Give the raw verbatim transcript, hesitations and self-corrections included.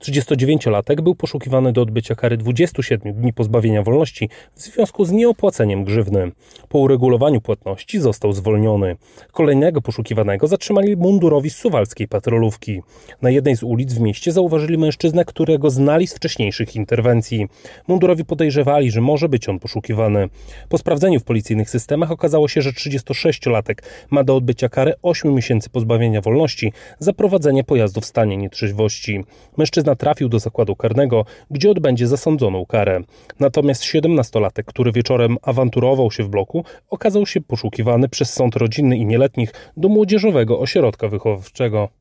trzydziestodziewięciolatek był poszukiwany do odbycia kary dwudziestu siedmiu dni pozbawienia wolności w związku z nieopłaceniem grzywny. Po uregulowaniu płatności został zwolniony. Kolejnego poszukiwanego zatrzymali mundurowi z suwalskiej patrolówki. Na jednej z ulic w mieście zauważyli mężczyznę, którego znali z wcześniejszych interwencji. Mundurowi podejrzewali, że może być on poszukiwany. Po sprawdzeniu w policyjnych systemach okazało się, że trzydziestosześciolatek ma do odbycia karę ośmiu miesięcy pozbawienia wolności za prowadzenie pojazdu w stanie nietrzeźwości. Mężczyzna trafił do zakładu karnego, gdzie odbędzie zasądzoną karę. Natomiast siedemnastolatek, który wieczorem awanturował się w bloku, okazał się poszukiwany przez sąd rodzinny i nieletnich do młodzieżowego ośrodka wychowawczego.